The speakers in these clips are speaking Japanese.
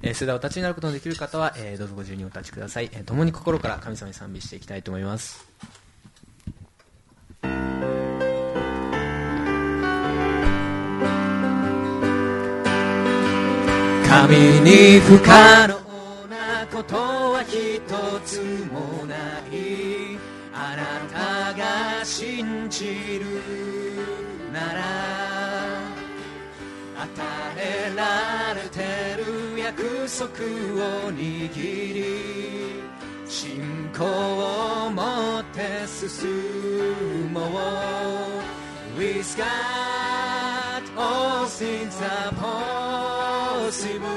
それではお立ちになることのできる方は、どうぞご自由にお立ちください。共に心から神様に賛美していきたいと思います。神に不可能なことは一つもない。あなたが信じるなら、与えられてる約束を握り、信仰を持って進もう。 With God all things are possible。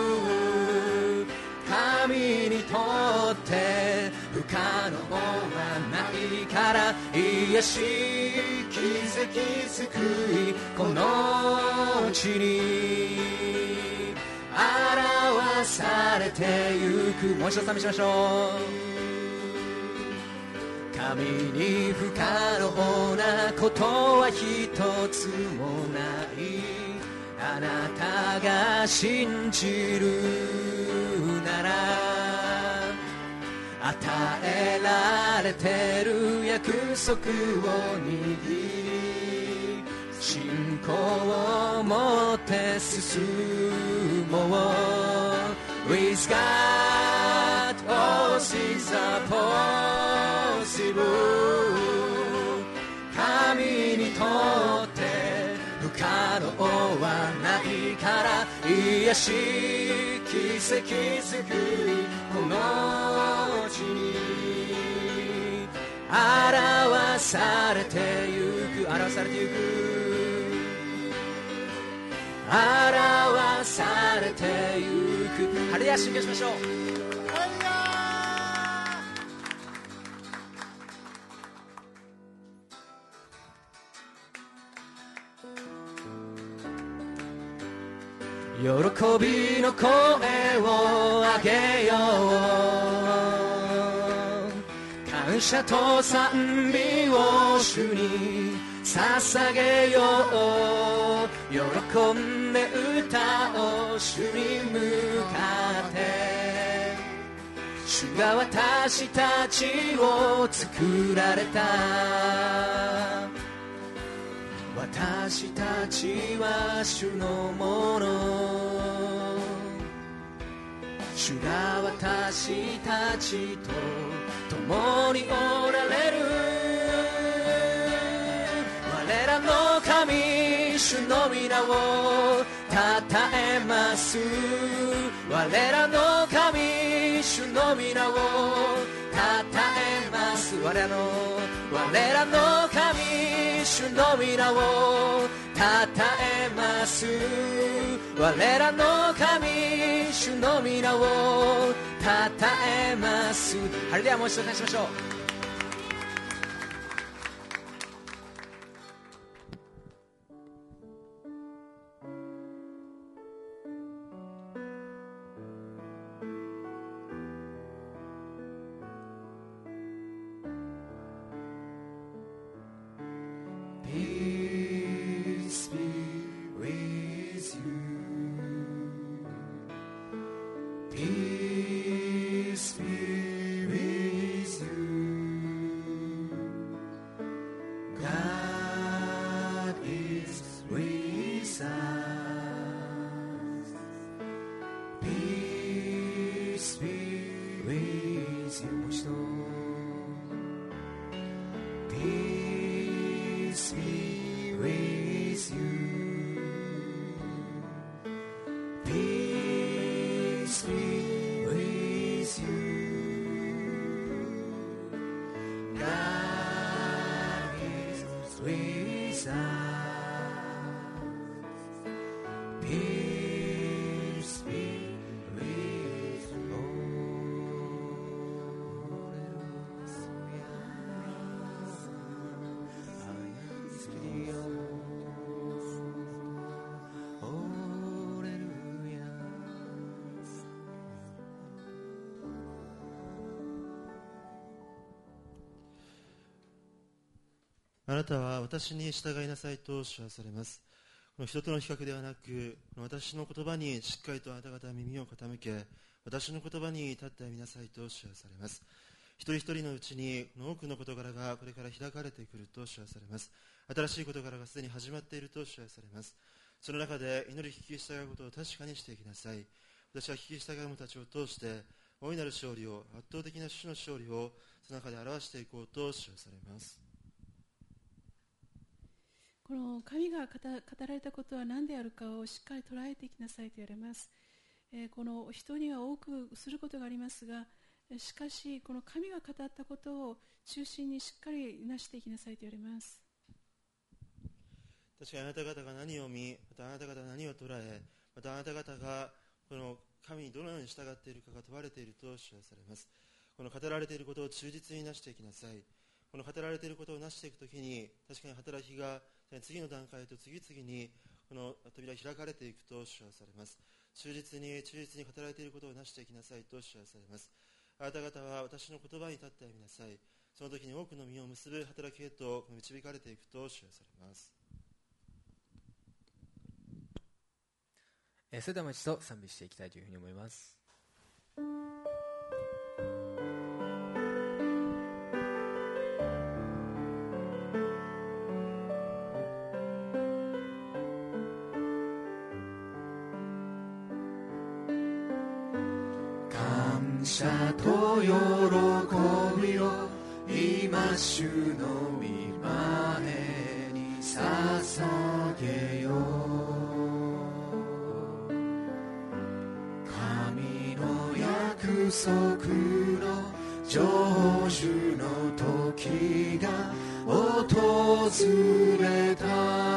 神にとって不可能はないから、癒し奇跡救いこの地に表されてゆく。もう一度賛美しましょう。神に不可能なことは一つもない。あなたが信じるなら、与えられてる約束を握り、信仰を持って進もう。 With God all things are possible。 神にとって不可能はないから、癒し奇跡救いこの地に表されてゆく。表されてゆく。表されてゆく。ハレルヤ、信仰しましょう。喜びの声を上げよう。感謝と賛美を主に捧げよう。喜んで歌おう主に向かって。主が私たちを作られた。私たちは主のもの。主が私たちと共におられる。我らの神主の皆をたたえます。我らの神主の皆をたたえます。我らの神主の皆をたたえます。我らの神主の皆をたたえます。ハレルヤ、もう一度お願いしましょう。 あなたは私に従いなさいと主はされます。 この人との比較ではなく、私の言葉にしっかりとあなた方は耳を傾け、私の言葉に立ってみなさいと主はされます。一人一人のうちに多くの事柄がこれから開かれてくると主はされます。新しい事柄がすでに始まっていると主はされます。その中で祈り聞き従うことを確かにしていきなさい。私は聞き従う者たちを通して大いなる勝利を、圧倒的な主の勝利をその中で表していこうと主はされます。 この神が語られたことは何であるかをしっかり捉えていきなさいと言われます。この人には多くすることがありますが、しかしこの神が語ったことを中心にしっかりなしていきなさいと言われます。 確かにあなた方が何を見、またあなた方が何を捉え、またあなた方がこの神にどのように従っているかが問われていると主はされます。この語られていることを忠実になしていきなさい。この語られていることをなしていくときに、確かに働きが次の段階へと次々にこの扉が開かれていくと主はされます。忠実に語られていることをなしていきなさいと主はされます。あなた方は私の言葉に立って歩みなさい。その時に多くの実を結ぶ働きへと導かれていくと主はされます。 それではもう一度賛美していきたいというふうに思います。感謝と喜びを今主の御前に捧げよう。神の約束の成就の時が訪れた。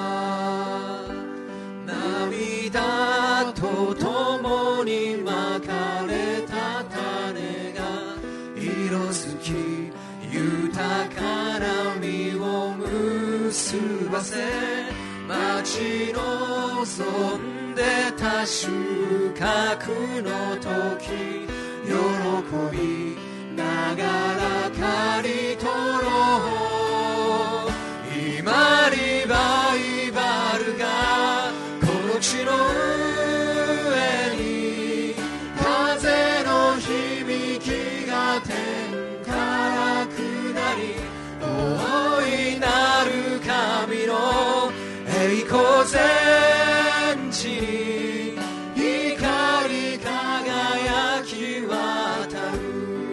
涙とともにまかれた種が色づき、豊かな実を結ばせ、待ち望んでた収穫の時、喜びながら刈り取ろう。今リバイバルがこの地の上に、風の響きが天から下り、大いなる神の栄光全地に光り輝き渡る。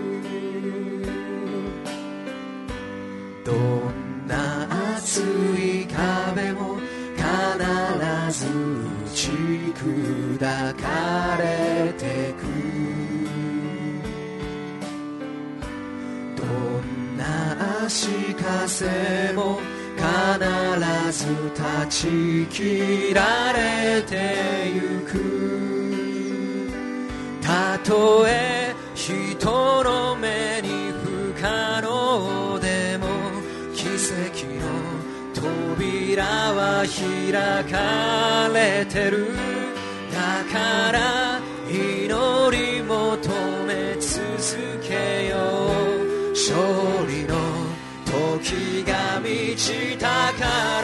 どんな厚い壁も必ず打ち砕かれてく。どんな足かせも必ず断ち切られてゆく。たとえ人の目に不可能でも、奇跡の扉は開かれてる。だから祈り求め続けよう。勝利の時が満ちたから、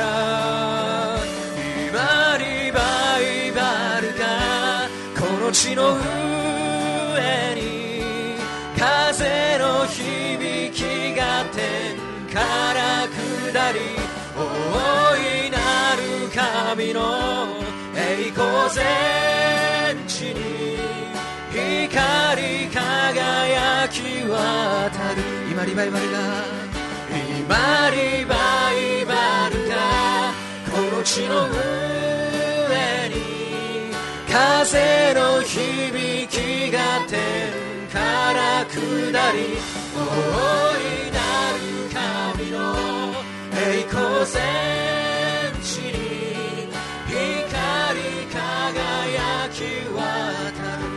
今リバイバルがこの地の上に、風の響きが天から下り、大いなる神の栄光全地に光り輝き渡る。今リバイバルがこの地の上に、風の響きが天から下り、大いなる神の栄光全地に光り輝き渡る。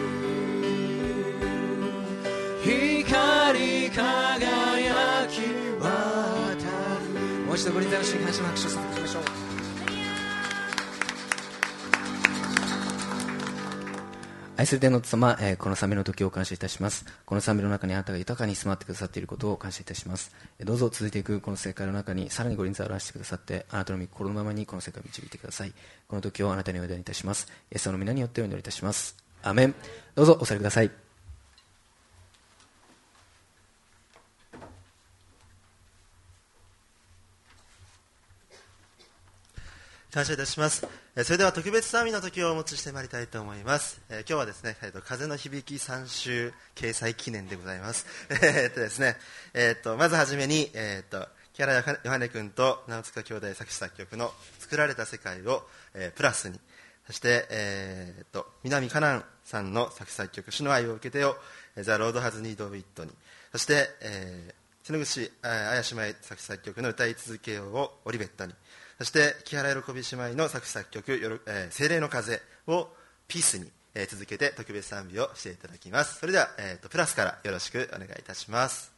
光り輝き渡る。もう一度ご臨在の主に感謝の拍手を捧げましょう。 愛する天の様、この賛美の時を感謝いたします。この賛美の中にあなたが豊かに住まってくださっていることを感謝いたします。どうぞ続いていくこの世界の中にさらにご臨在を表してくださって、あなたの御心のままにこの世界を導いてください。この時をあなたにお委ねいたします。イエス様の皆によってお祈りいたします。アーメン。どうぞお座りください。 感謝いたします。それでは特別賛美の時をお持ちしてまいりたいと思います。今日はですね、風の響き3週掲載記念でございます。ですね、まずはじめに、木原ヨハネ君と直塚兄弟作詞作曲の作られた世界を、プラスに、そして、南カナンさんの作詞作曲主の愛を受けてを The Lord Has Need of It に、そして、瀬口綾姉妹作詞作曲の歌い続けようをオリベットに、そして木原喜び姉妹の作詞作曲精霊の風をピースに、続けて特別賛美をしていただきます。それでは、プラスからよろしくお願いいたします。